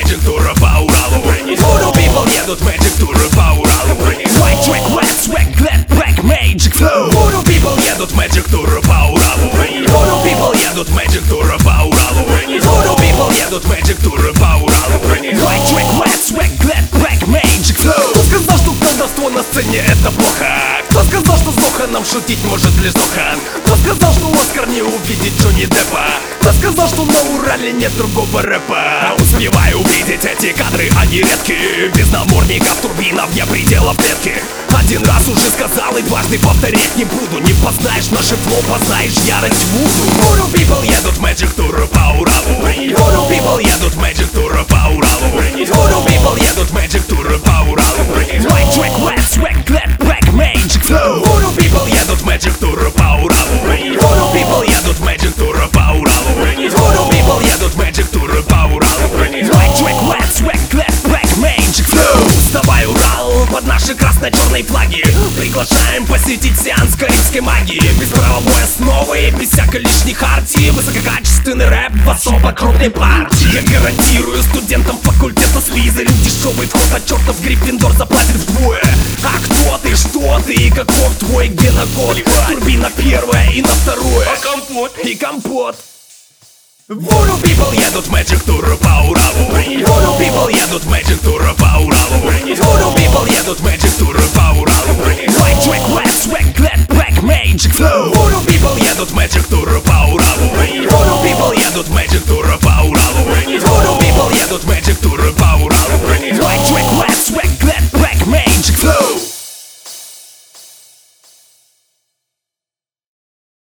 Magic Tour по Уралу. Voodoo people едут Magic Tour по Уралу. White track, red swag, glad black magic flow. Voodoo people едут Magic Tour по Уралу. Voodoo people едут Magic Tour по Уралу. Voodoo people едут Magic Tour по Уралу. White track, red swag, glad black magic flow. Кто сказал, что колдовство на сцене это плохо? Кто сказал, что Зоха нам шутить может лишь Зохан? Кто сказал, что Оскар не увидит Джонни Деппа? Кто сказал, что на Урале нет другого рэпа? Успеваю увидеть эти кадры, они редкие. Без намордников, турбинов, вне пределов клетки. Один раз уже сказал и дважды повторять не буду. Не познаешь наши флоу, познаешь ярость вуду. Voodoo people едут Magic Tour по Уралу. Voodoo people едут Magic Tour по Уралу. Voodoo people едут Magic Tour по Уралу. White track, red swag, glad black magic flow. Voodoo people едут Magic Tour по Уралу. Voodoo people едут Magic Tour по Уралу. Voodoo people едут Magic Tour по Уралу. White track, red swag, glad black magic flow. Вставай, Урал, под наши красно-черные флаги. Приглашаем посетить сеанс карибской магии. Без правовой основы, без всякой лишней хартии. Высококачественный рэп в особо крупной партии. Я гарантирую студентам факультета Слизерин дешевый вход, а чертов Гриффиндор заплатит вдвое. А кто ты, что ты и каков твой генокод? Турбина первая и на второе. А компот? И компот. Voodoo people едут Magic Tour по Уралу. Voodoo people едут Magic Tour по Уралу. Voodoo people едут Magic Tour